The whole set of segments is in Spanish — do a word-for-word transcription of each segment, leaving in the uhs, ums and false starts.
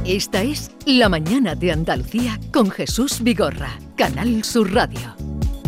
Esta es La Mañana de Andalucía con Jesús Vigorra, Canal Sur Radio.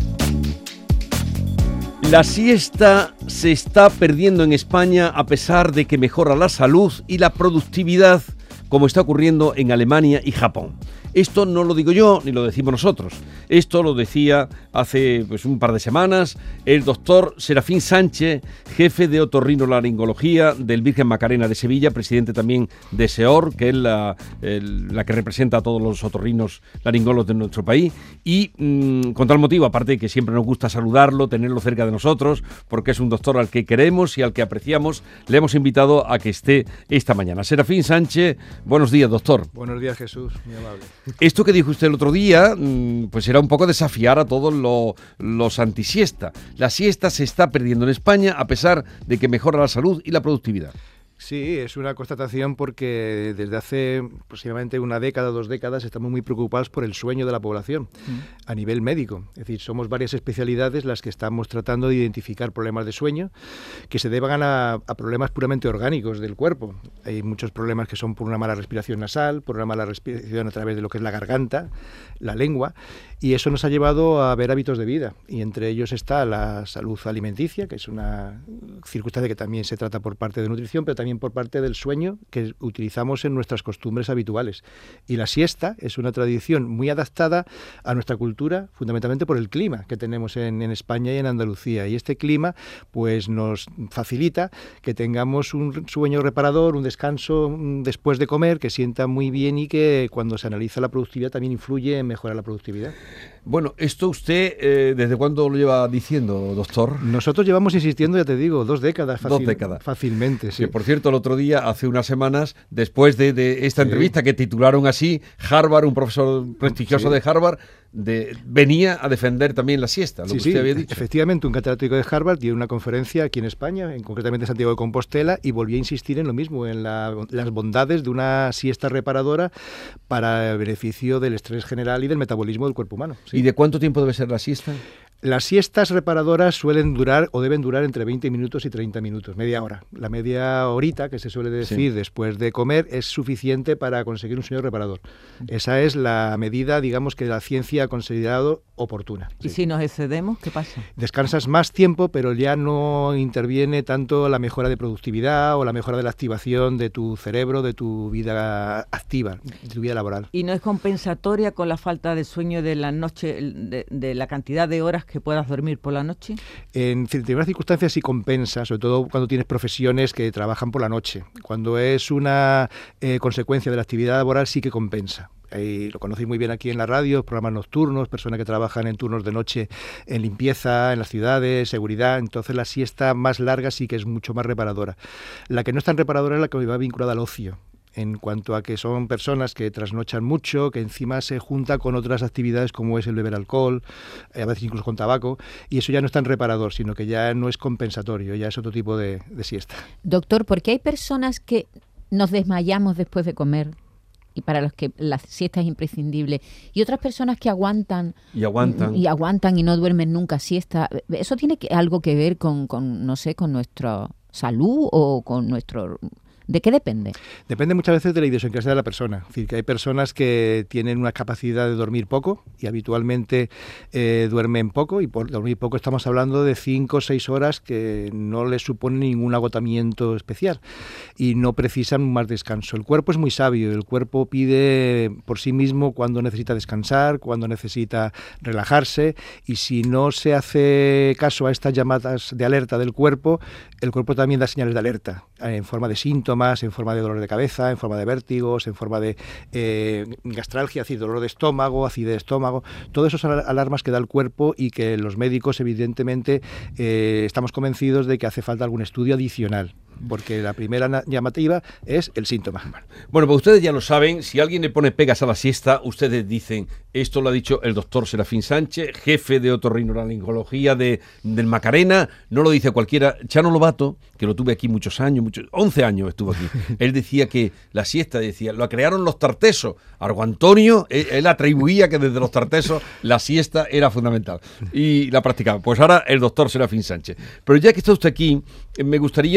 La siesta se está perdiendo en España a pesar de que mejora la salud y la productividad, como está ocurriendo en Alemania y Japón. Esto no lo digo yo ni lo decimos nosotros. Esto lo decía hace pues, un par de semanas el doctor Serafín Sánchez, jefe de otorrinolaringología del Virgen Macarena de Sevilla, presidente también de SEOR, que es la, el, la que representa a todos los otorrinos laringólogos de nuestro país. Y mmm, con tal motivo, aparte de que siempre nos gusta saludarlo, tenerlo cerca de nosotros, porque es un doctor al que queremos y al que apreciamos, le hemos invitado a que esté esta mañana. Serafín Sánchez, buenos días, doctor. Buenos días, Jesús, muy amable. Esto que dijo usted el otro día, pues era un poco desafiar a todos los, los antisiesta. La siesta se está perdiendo en España a pesar de que mejora la salud y la productividad. Sí, es una constatación porque desde hace aproximadamente una década, dos décadas, estamos muy preocupados por el sueño de la población mm. a nivel médico. Es decir, somos varias especialidades las que estamos tratando de identificar problemas de sueño que se deban a, a problemas puramente orgánicos del cuerpo. Hay muchos problemas que son por una mala respiración nasal, por una mala respiración a través de lo que es la garganta, la lengua, y eso nos ha llevado a ver hábitos de vida. Y entre ellos está la salud alimenticia, que es una circunstancia que también se trata por parte de nutrición, pero también por parte del sueño que utilizamos en nuestras costumbres habituales. Y la siesta es una tradición muy adaptada a nuestra cultura, fundamentalmente por el clima que tenemos en, en España y en Andalucía. Y este clima pues nos facilita que tengamos un sueño reparador, un descanso después de comer, que sienta muy bien y que cuando se analiza la productividad también influye en mejorar la productividad. Bueno, esto usted, eh, ¿desde cuándo lo lleva diciendo, doctor? Nosotros llevamos insistiendo, ya te digo, dos décadas. Fácil, dos décadas. Fácilmente, sí. Que, por cierto, el otro día, hace unas semanas, después de, de esta sí. entrevista que titularon así, Harvard, un profesor prestigioso sí. de Harvard, de, venía a defender también la siesta, lo sí, que usted sí, había dicho. Efectivamente, un catedrático de Harvard dio una conferencia aquí en España, en concretamente en Santiago de Compostela, y volvió a insistir en lo mismo, en la, las bondades de una siesta reparadora para el beneficio del estrés general y del metabolismo del cuerpo humano. Sí. ¿Y de cuánto tiempo debe ser la siesta? Las siestas reparadoras suelen durar o deben durar entre veinte minutos y treinta minutos, media hora. La media horita, que se suele decir sí. después de comer, es suficiente para conseguir un sueño reparador. Esa es la medida, digamos, que la ciencia ha considerado oportuna. ¿Y sí. si nos excedemos, qué pasa? Descansas más tiempo, pero ya no interviene tanto la mejora de productividad o la mejora de la activación de tu cerebro, de tu vida activa, de tu vida laboral. ¿Y no es compensatoria con la falta de sueño de la noche, de, de la cantidad de horas que puedas dormir por la noche? En determinadas circunstancias sí compensa, sobre todo cuando tienes profesiones que trabajan por la noche. Cuando es una eh, consecuencia de la actividad laboral sí que compensa. Eh, lo conocéis muy bien aquí en la radio, programas nocturnos, personas que trabajan en turnos de noche en limpieza, en las ciudades, seguridad. Entonces la siesta más larga sí que es mucho más reparadora. La que no es tan reparadora es la que va vinculada al ocio, en cuanto a que son personas que trasnochan mucho, que encima se junta con otras actividades como es el beber alcohol, a veces incluso con tabaco, y eso ya no es tan reparador, sino que ya no es compensatorio, ya es otro tipo de, de siesta. Doctor, ¿por qué hay personas que nos desmayamos después de comer y para los que la siesta es imprescindible, y otras personas que aguantan y aguantan y aguantan y no duermen nunca siesta? ¿Eso tiene que, algo que ver con, con, no sé, con nuestra salud o con nuestro...? ¿De qué depende? Depende muchas veces de la idiosincrasia de la persona. Es decir, que hay personas que tienen una capacidad de dormir poco y habitualmente eh, duermen poco, y por dormir poco estamos hablando de cinco o seis horas que no les supone ningún agotamiento especial y no precisan más descanso. El cuerpo es muy sabio, el cuerpo pide por sí mismo cuando necesita descansar, cuando necesita relajarse, y si no se hace caso a estas llamadas de alerta del cuerpo, el cuerpo también da señales de alerta en forma de síntomas, en forma de dolor de cabeza, en forma de vértigos, en forma de eh, gastralgia, es decir, dolor de estómago, acidez de estómago, todas esas alarmas que da el cuerpo y que los médicos evidentemente eh, estamos convencidos de que hace falta algún estudio adicional, porque la primera llamativa es el síntoma. Bueno, pues ustedes ya lo saben, si alguien le pone pegas a la siesta, ustedes dicen, esto lo ha dicho el doctor Serafín Sánchez, jefe de otorrinolaringología de, del Macarena, no lo dice cualquiera. Chano Lobato, que lo tuve aquí muchos años, muchos, once años estuvo aquí, él decía que la siesta, decía, lo crearon los tartesos. Argo Antonio, él, él atribuía que desde los tartesos la siesta era fundamental y la practicaba. Pues ahora el doctor Serafín Sánchez. Pero ya que está usted aquí, me gustaría eh,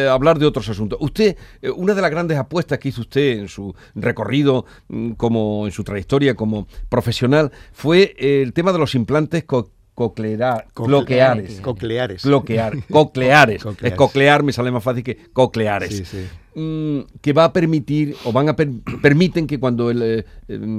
hablar de otros asuntos. Usted, eh, una de las grandes apuestas que hizo usted en su recorrido, mm, como en su trayectoria como profesional, fue eh, el tema de los implantes co Coclear, cloqueares. Cocleares. Cloquear, cocleares. Cocleares. Es coclear, me sale más fácil que cocleares. Sí, sí. Mm, que va a permitir, o van a per permiten que cuando el, eh,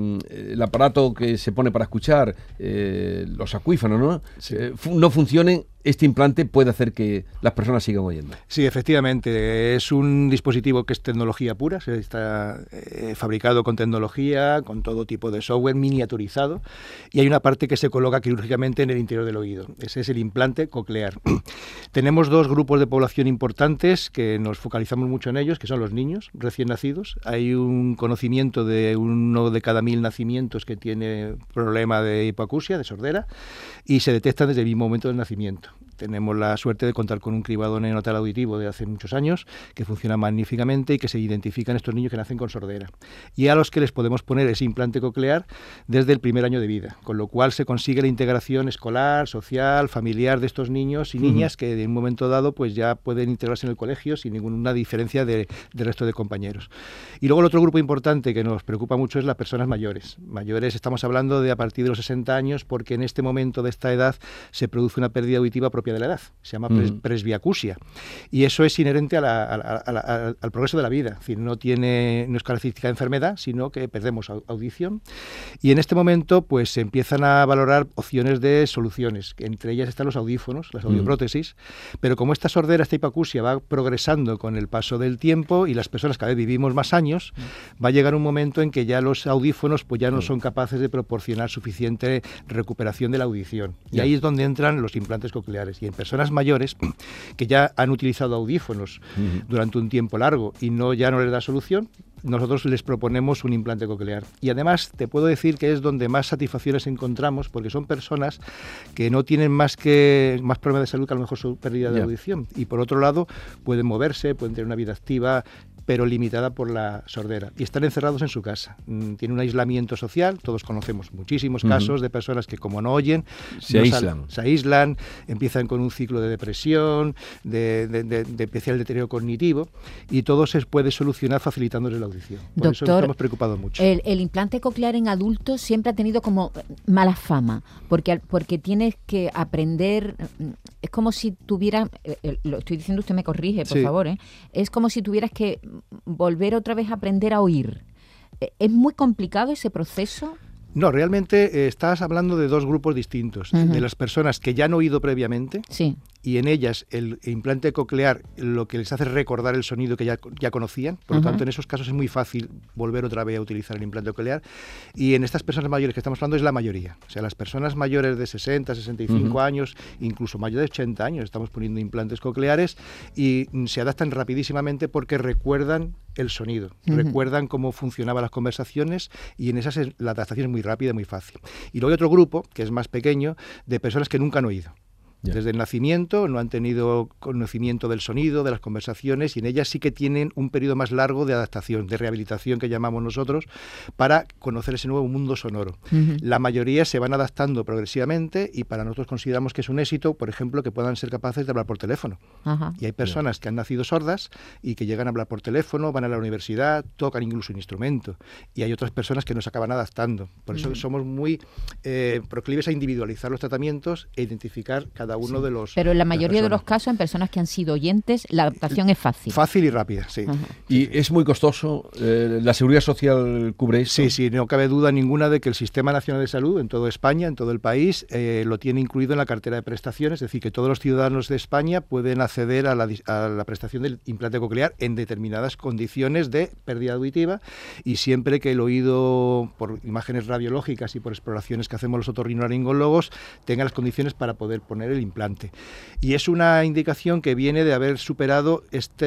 el aparato que se pone para escuchar, eh, los acuífonos, ¿no? Sí. Eh, fu no funcionen, este implante puede hacer que las personas sigan oyendo. Sí, efectivamente. Es un dispositivo que es tecnología pura, se está eh, fabricado con tecnología, con todo tipo de software miniaturizado, y hay una parte que se coloca quirúrgicamente en el interior del oído. Ese es el implante coclear. Tenemos dos grupos de población importantes que nos focalizamos mucho en ellos, que son los niños recién nacidos. Hay un conocimiento de uno de cada mil nacimientos que tiene problema de hipoacusia, de sordera, y se detectan desde el mismo momento del nacimiento. Tenemos la suerte de contar con un cribado neonatal auditivo de hace muchos años que funciona magníficamente y que se identifican estos niños que nacen con sordera, y a los que les podemos poner ese implante coclear desde el primer año de vida, con lo cual se consigue la integración escolar, social, familiar de estos niños y niñas, uh-huh, que en un momento dado pues ya pueden integrarse en el colegio sin ninguna diferencia de, del resto de compañeros. Y luego el otro grupo importante que nos preocupa mucho es las personas mayores. Mayores estamos hablando de a partir de los sesenta años, porque en este momento de esta edad se produce una pérdida auditiva propia de la edad, se llama pres mm. presbiacusia, y eso es inherente a la, a la, a la, a, al progreso de la vida, es decir, no, tiene, no es característica de enfermedad, sino que perdemos audición, y en este momento pues se empiezan a valorar opciones de soluciones, que entre ellas están los audífonos, las audioprótesis, mm. pero como esta sordera, esta hipoacusia va progresando con el paso del tiempo y las personas cada vez vivimos más años, mm. va a llegar un momento en que ya los audífonos pues ya no mm. son capaces de proporcionar suficiente recuperación de la audición, y yeah. ahí es donde entran los implantes cocleares. Y en personas mayores que ya han utilizado audífonos uh-huh. durante un tiempo largo y no ya no les da solución, nosotros les proponemos un implante coclear. Y además te puedo decir que es donde más satisfacciones encontramos, porque son personas que no tienen más que más problemas de salud que a lo mejor su pérdida de yeah. audición. Y por otro lado, pueden moverse, pueden tener una vida activa, pero limitada por la sordera. Y están encerrados en su casa. Mm, tiene un aislamiento social. Todos conocemos muchísimos uh-huh. casos de personas que, como no oyen, se no aíslan. Sal, se aíslan, empiezan con un ciclo de depresión, de, de, de, de especial deterioro cognitivo, y todo se puede solucionar facilitándoles la audición. Por Doctor, eso nos hemos preocupado mucho. El, el implante coclear en adultos siempre ha tenido como mala fama, porque, porque tienes que aprender, es como si tuvieras, eh, lo estoy diciendo, usted me corrige, por sí. favor, ¿eh? Es como si tuvieras que volver otra vez a aprender a oír. ¿Es muy complicado ese proceso? No, realmente eh, estás hablando de dos grupos distintos. Uh-huh. De las personas que ya han oído previamente, sí. y en ellas el implante coclear lo que les hace recordar el sonido que ya, ya conocían. Por lo uh-huh. tanto, en esos casos es muy fácil volver otra vez a utilizar el implante coclear. Y en estas personas mayores que estamos hablando es la mayoría. O sea, las personas mayores de sesenta, sesenta y cinco uh-huh. años, incluso mayores de ochenta años, estamos poniendo implantes cocleares y se adaptan rapidísimamente porque recuerdan el sonido, uh-huh. recuerdan cómo funcionaban las conversaciones, y en esas es, la adaptación es muy rápida, muy fácil. Y luego hay otro grupo, que es más pequeño, de personas que nunca han oído. Yeah. Desde el nacimiento no han tenido conocimiento del sonido, de las conversaciones, y en ellas sí que tienen un periodo más largo de adaptación, de rehabilitación que llamamos nosotros, para conocer ese nuevo mundo sonoro. Uh-huh. La mayoría se van adaptando progresivamente, y para nosotros consideramos que es un éxito, por ejemplo, que puedan ser capaces de hablar por teléfono. Uh-huh. Y hay personas yeah. que han nacido sordas y que llegan a hablar por teléfono, van a la universidad, tocan incluso un instrumento, y hay otras personas que no se acaban adaptando. Por eso uh-huh. somos muy eh, proclives a individualizar los tratamientos e identificar cada uno sí. de los... Pero en la mayoría de los casos, en personas que han sido oyentes, la adaptación es fácil. Fácil y rápida, sí. Ajá. ¿Y es muy costoso? Eh, ¿La Seguridad Social cubre eso? Sí, sí, no cabe duda ninguna de que el Sistema Nacional de Salud en toda España, en todo el país, eh, lo tiene incluido en la cartera de prestaciones, es decir, que todos los ciudadanos de España pueden acceder a la, a la prestación del implante coclear en determinadas condiciones de pérdida auditiva, y siempre que el oído, por imágenes radiológicas y por exploraciones que hacemos los otorrinolaringólogos, tenga las condiciones para poder poner el implante. Y es una indicación que viene de haber superado esta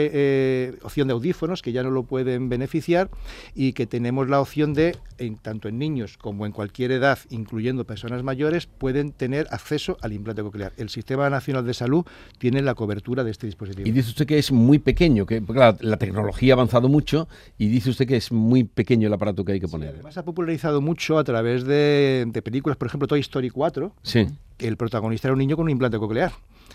eh, opción de audífonos, que ya no lo pueden beneficiar, y que tenemos la opción de, en, tanto en niños como en cualquier edad, incluyendo personas mayores, pueden tener acceso al implante coclear. El Sistema Nacional de Salud tiene la cobertura de este dispositivo. Y dice usted que es muy pequeño, que claro, la tecnología ha avanzado mucho, y dice usted que es muy pequeño el aparato que hay que poner. Sí, además ha popularizado mucho a través de, de películas, por ejemplo, Toy Story cuatro. Sí. El protagonista era un niño con un implante coclear.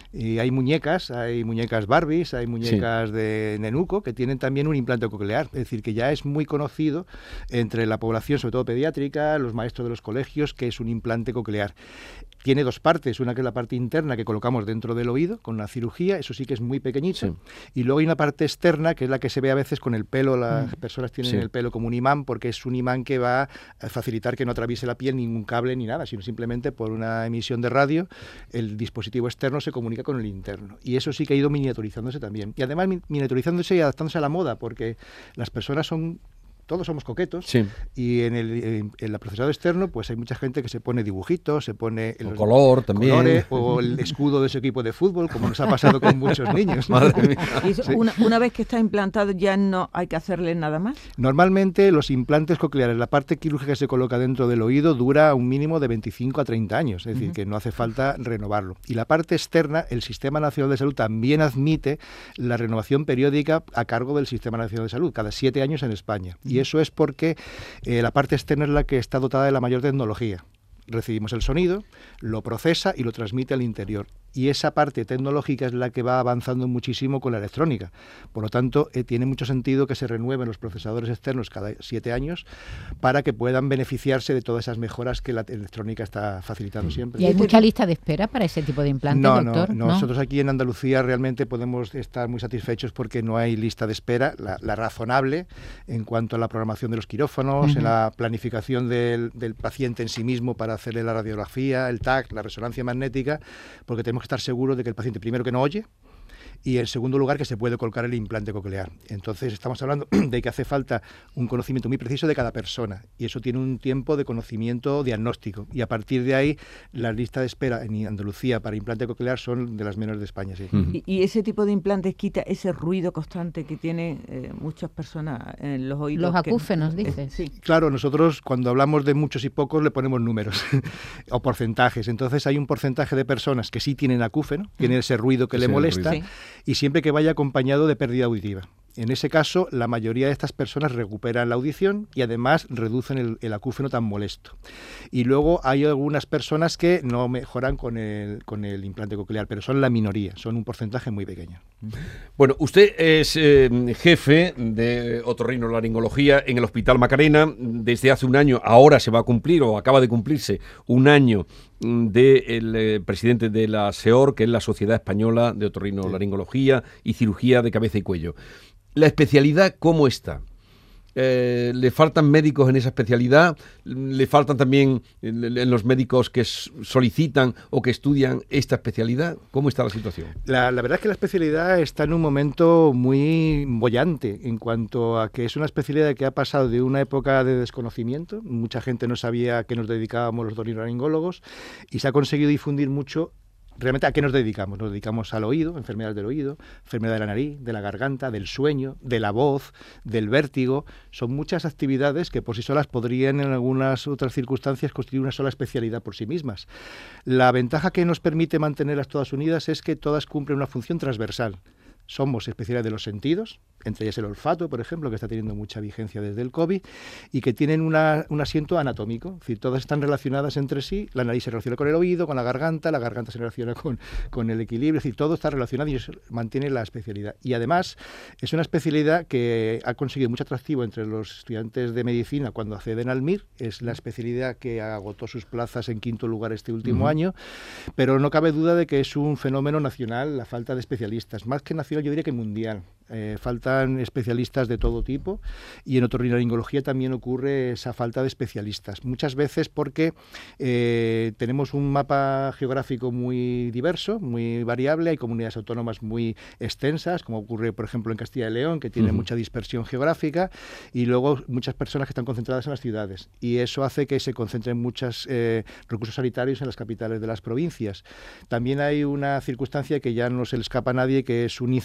Y hay muñecas, hay muñecas Barbies, hay muñecas sí. de Nenuco que tienen también un implante coclear. Es decir, que ya es muy conocido entre la población, sobre todo pediátrica, los maestros de los colegios, que es un implante coclear. Tiene dos partes, una que es la parte interna que colocamos dentro del oído con la cirugía, eso sí que es muy pequeñito, sí. y luego hay una parte externa que es la que se ve a veces con el pelo, las mm. personas tienen sí. el pelo como un imán, porque es un imán que va a facilitar que no atraviese la piel ningún cable ni nada, sino simplemente por una emisión de radio el dispositivo externo se comunica con el interno, y eso sí que ha ido miniaturizándose también, y además miniaturizándose y adaptándose a la moda, porque las personas son... Todos somos coquetos sí. y en el, en el procesado externo pues hay mucha gente que se pone dibujitos, se pone el color también colores, o el escudo de su equipo de fútbol, como nos ha pasado con muchos niños. Madre mía. ¿Y eso, sí. una, una vez que está implantado ya no hay que hacerle nada más? Normalmente los implantes cocleares, la parte quirúrgica que se coloca dentro del oído dura un mínimo de veinticinco a treinta años, es decir, uh-huh. que no hace falta renovarlo. Y la parte externa, el Sistema Nacional de Salud también admite la renovación periódica a cargo del Sistema Nacional de Salud, cada siete años en España. Y Y eso es porque eh, la parte externa es la que está dotada de la mayor tecnología. Recibimos el sonido, lo procesa y lo transmite al interior. Y esa parte tecnológica es la que va avanzando muchísimo con la electrónica. Por lo tanto, eh, tiene mucho sentido que se renueven los procesadores externos cada siete años para que puedan beneficiarse de todas esas mejoras que la electrónica está facilitando siempre. ¿Y hay mucha lista de espera para ese tipo de implantes, no, doctor? No, no, nosotros aquí en Andalucía realmente podemos estar muy satisfechos porque no hay lista de espera, la, la razonable en cuanto a la programación de los quirófanos, uh-huh. en la planificación del, del paciente en sí mismo para hacerle la radiografía, el T A C, la resonancia magnética, porque tenemos que estar seguros de que el paciente primero que no oye y en segundo lugar que se puede colocar el implante coclear. Entonces estamos hablando de que hace falta un conocimiento muy preciso de cada persona y eso tiene un tiempo de conocimiento diagnóstico y a partir de ahí las listas de espera en Andalucía para implante coclear son de las menores de España. Sí. Uh-huh. y, y ese tipo de implantes quita ese ruido constante que tienen eh, muchas personas en los oídos. Los acúfenos, que, dices. Eh, sí. Claro, nosotros cuando hablamos de muchos y pocos le ponemos números o porcentajes. Entonces hay un porcentaje de personas que sí tienen acúfeno, uh-huh. tienen ese ruido que sí, le molesta. Sí. Y siempre que vaya acompañado de pérdida auditiva. En ese caso, la mayoría de estas personas recuperan la audición y además reducen el, el acúfeno tan molesto. Y luego hay algunas personas que no mejoran con el, con el implante coclear, pero son la minoría, son un porcentaje muy pequeño. Bueno, usted es eh, jefe de otorrinolaringología en el Hospital Macarena desde hace un año, ahora se va a cumplir o acaba de cumplirse un año del eh, presidente de la S E O R, que es la Sociedad Española de Otorrinolaringología y Cirugía de Cabeza y Cuello. ¿La especialidad cómo está? Eh, ¿Le faltan médicos en esa especialidad? ¿Le faltan también en los médicos que solicitan o que estudian esta especialidad? ¿Cómo está la situación? La, la verdad es que la especialidad está en un momento muy boyante en cuanto a que es una especialidad que ha pasado de una época de desconocimiento. Mucha gente no sabía a qué nos dedicábamos los otorrinolaringólogos y se ha conseguido difundir mucho. Realmente, ¿a qué nos dedicamos? Nos dedicamos al oído, enfermedades del oído, enfermedad de la nariz, de la garganta, del sueño, de la voz, del vértigo. Son muchas actividades que por sí solas podrían en algunas otras circunstancias constituir una sola especialidad por sí mismas. La ventaja que nos permite mantenerlas todas unidas es que todas cumplen una función transversal. Somos especialistas de los sentidos, entre ellas el olfato, por ejemplo, que está teniendo mucha vigencia desde el COVID, y que tienen una, un asiento anatómico, es decir, todas están relacionadas entre sí, la nariz se relaciona con el oído, con la garganta, la garganta se relaciona con, con el equilibrio, es decir, todo está relacionado y eso mantiene la especialidad. Y además es una especialidad que ha conseguido mucho atractivo entre los estudiantes de medicina cuando acceden al M I R, es la especialidad que agotó sus plazas en quinto lugar este último uh-huh. año, pero no cabe duda de que es un fenómeno nacional la falta de especialistas, más que nacional yo diría que mundial. Eh, faltan especialistas de todo tipo y en otorrinolaringología también ocurre esa falta de especialistas. Muchas veces porque eh, tenemos un mapa geográfico muy diverso, muy variable, hay comunidades autónomas muy extensas, como ocurre por ejemplo en Castilla y León, que tiene uh-huh. mucha dispersión geográfica, y luego muchas personas que están concentradas en las ciudades, y eso hace que se concentren muchos eh, recursos sanitarios en las capitales de las provincias. También hay una circunstancia que ya no se le escapa a nadie, que es un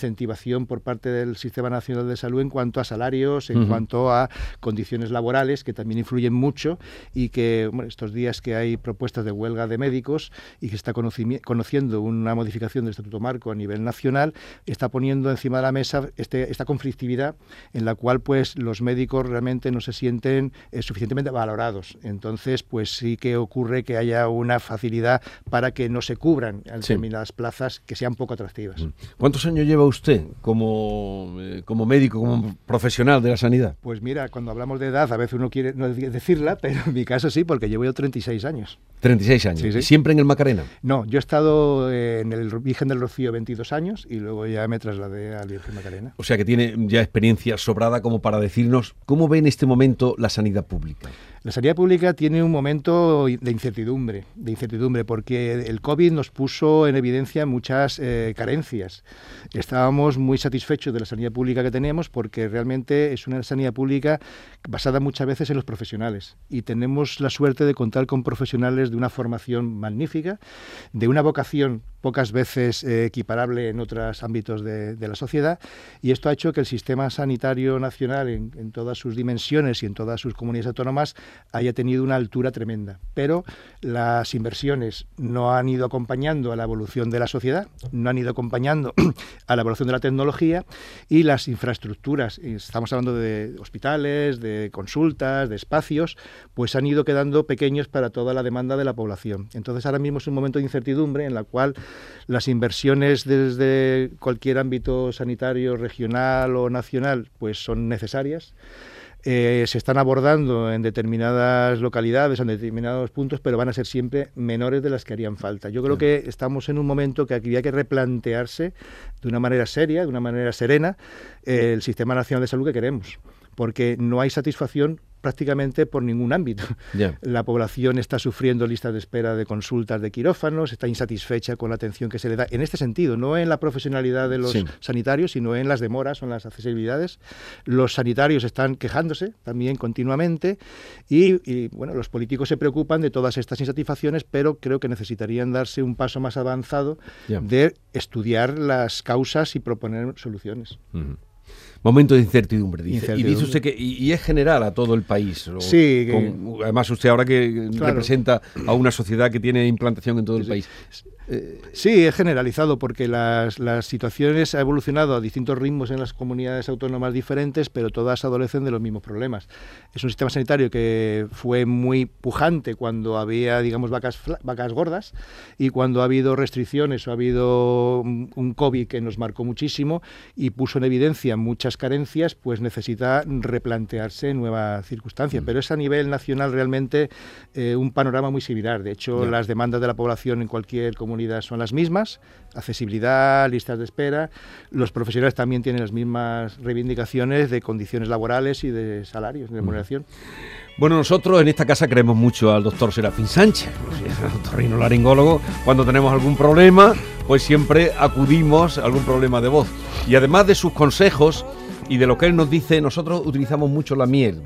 incentivación por parte del Sistema Nacional de Salud en cuanto a salarios, en uh-huh. cuanto a condiciones laborales, que también influyen mucho, y que bueno, estos días que hay propuestas de huelga de médicos y que se está conoci- conociendo una modificación del Estatuto Marco a nivel nacional, está poniendo encima de la mesa este, esta conflictividad en la cual pues los médicos realmente no se sienten eh, suficientemente valorados. Entonces, pues sí que ocurre que haya una facilidad para que no se cubran determinadas sí. plazas que sean poco atractivas. ¿Cuántos años lleva usted como, eh, como médico, como profesional de la sanidad? Pues mira, cuando hablamos de edad, a veces uno quiere no decirla, pero en mi caso sí, porque llevo yo treinta y seis años. treinta y seis años. Sí, sí. ¿Y siempre en el Macarena? No, yo he estado eh, en el Virgen del Rocío veintidós años y luego ya me trasladé al Virgen Macarena. O sea que tiene ya experiencia sobrada como para decirnos cómo ve en este momento la sanidad pública. La sanidad pública tiene un momento de incertidumbre, de incertidumbre, porque el COVID nos puso en evidencia muchas eh, carencias. Estábamos muy satisfechos de la sanidad pública que tenemos porque realmente es una sanidad pública basada muchas veces en los profesionales y tenemos la suerte de contar con profesionales de una formación magnífica, de una vocación pocas veces eh, equiparable en otros ámbitos de, de la sociedad, y esto ha hecho que el sistema sanitario nacional en, en todas sus dimensiones y en todas sus comunidades autónomas haya tenido una altura tremenda. Pero las inversiones no han ido acompañando a la evolución de la sociedad, no han ido acompañando a la evolución de la tecnología, y las infraestructuras, estamos hablando de hospitales, de consultas, de espacios, pues han ido quedando pequeños para toda la demanda de la población. Entonces ahora mismo es un momento de incertidumbre en la cual las inversiones desde cualquier ámbito sanitario, regional o nacional, pues son necesarias. Eh, se están abordando en determinadas localidades, en determinados puntos, pero van a ser siempre menores de las que harían falta. Yo creo que estamos en un momento que había que replantearse de una manera seria, de una manera serena, eh, el Sistema Nacional de Salud que queremos, porque no hay satisfacción prácticamente por ningún ámbito. Yeah. La población está sufriendo listas de espera de consultas de quirófanos, está insatisfecha con la atención que se le da en este sentido, no en la profesionalidad de los sí. sanitarios, sino en las demoras o en las accesibilidades. Los sanitarios están quejándose también continuamente y, y bueno, los políticos se preocupan de todas estas insatisfacciones, pero creo que necesitarían darse un paso más avanzado yeah. de estudiar las causas y proponer soluciones. Uh-huh. Momento de incertidumbre, dice. Incertidumbre. Y dice usted que y, y es general a todo el país. O, sí. Con, además, usted ahora que claro. representa a una sociedad que tiene implantación en todo el sí. país. Eh, sí, es generalizado porque las, las situaciones han evolucionado a distintos ritmos en las comunidades autónomas diferentes, pero todas adolecen de los mismos problemas. Es un sistema sanitario que fue muy pujante cuando había, digamos, vacas, vacas gordas, y cuando ha habido restricciones o ha habido un, un COVID que nos marcó muchísimo y puso en evidencia muchas carencias, pues necesita replantearse nuevas circunstancias. Mm. Pero es a nivel nacional realmente eh, un panorama muy similar. De hecho, yeah. las demandas de la población en cualquier comunidad son las mismas, accesibilidad, listas de espera. Los profesionales también tienen las mismas reivindicaciones de condiciones laborales y de salarios, de remuneración. Bueno, nosotros en esta casa creemos mucho al doctor Serafín Sánchez, otorrinolaringólogo. Cuando tenemos algún problema, pues siempre acudimos a algún problema de voz. Y además de sus consejos y de lo que él nos dice, nosotros utilizamos mucho la miel.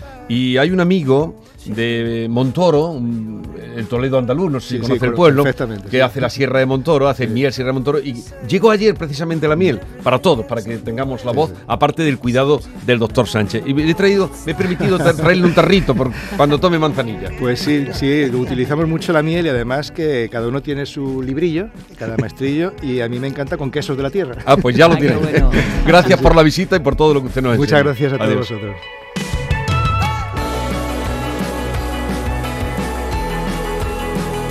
Y hay un amigo de Montoro, un, el Toledo andaluz, no sé si sí, conoce sí, el pueblo, que sí. hace la Sierra de Montoro, hace sí. miel Sierra de Montoro, y llegó ayer precisamente la miel, para todos, para que tengamos la sí, voz, sí. aparte del cuidado del doctor Sánchez. Y me he traído, me he permitido traerle un tarrito por cuando tome manzanilla. Pues sí, sí, utilizamos mucho la miel y además que cada uno tiene su librillo, cada maestrillo, y a mí me encanta con quesos de la tierra. Ah, pues ya lo tiene. Bueno. Gracias por la visita y por todo lo que usted nos ha Muchas enseñado. Gracias a todos Adiós. Vosotros.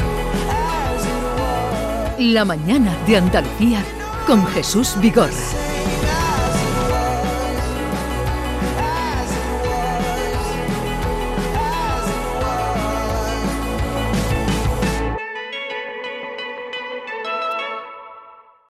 La mañana de Andalucía con Jesús Vigorra.